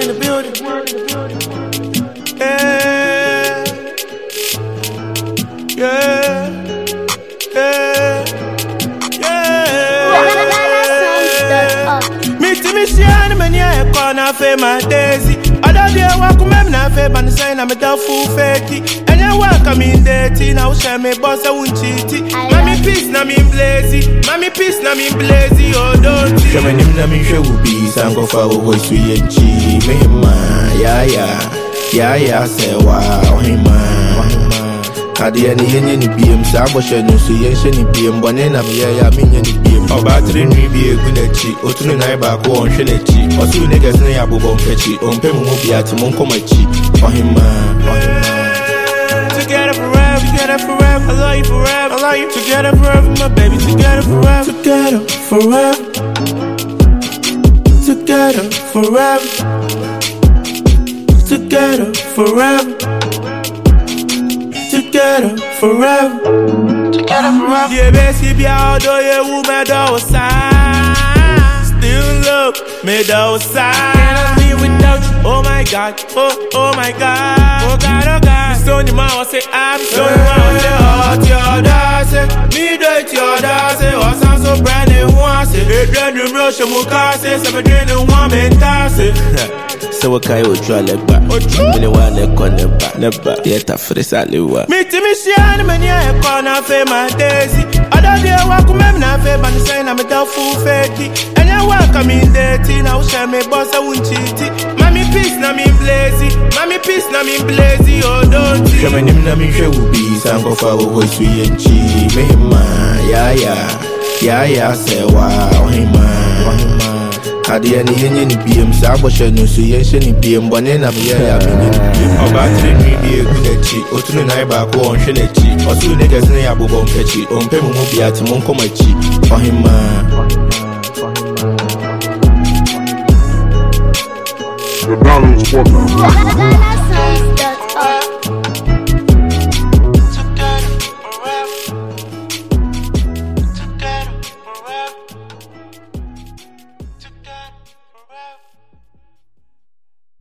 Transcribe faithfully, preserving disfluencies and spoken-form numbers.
in the building. Yeah, yeah, yeah, yeah. Me to me, she and me, yeah, corner for my daisy. Other day, walk with me, na fe, but say I'm a full fatty. And I walk, I'm in dirty, now share me, boss, I won't cheat. Mommy, peace, na me blazy. Mommy, peace, na me blazy, oh, don't you? Come in, na me show peace, and go for a voice, we and chi. Me, man, yeah, yeah, yeah, yeah, say, wow, hey, man. Kadi any any B M Sabosha no so yen sheni B M bonena me ya me any B M obatri nwi bi egu na chi otunu na ba ko on hwe na chi osu niggas na ya bobo mpechi ompe mu bi ati mon koma chi ohima ohima. Together forever, together forever, I love you forever, I love you together forever, my baby, together forever, together forever, together forever, together forever. Together forever, together forever. Yeah, baby, although you woman don't side, still love me don't side. Can't live without you. Oh my God, oh oh my God, oh God, oh God. So the man will say I'm so the man will say hot your dance, me do it your dance. Oh, sound so brand new, one say it brand new, rush and we'll cast it. Some drink and one man toss it. So what kind of draw leg back? Me want leg on the back, never. Yeah, tough for this alleyway. Me to me, she and me, yeah, corner for my daisy. Other day, walk with me, na fe, but say I'm a full fatty. And I walk, I'm in dirty, now share me, boss, I won't cheat. Mommy, peace, na me blazy. Mommy, peace, na me blazy, oh, don't you? Come in, na me show peace, and go for a voice, we and chi. Me, man, yeah, yeah, yeah, yeah, say, wow, hey, man. Kadi any any B M Sabosha no so yen sheni B M bonena me ya me any B M obatri nwi bi egu na chi otunu na ba ko on hwe na chi osu niggas na ya bobo mpechi ompe mu bi ati mon koma chi ohima. The balance quarter.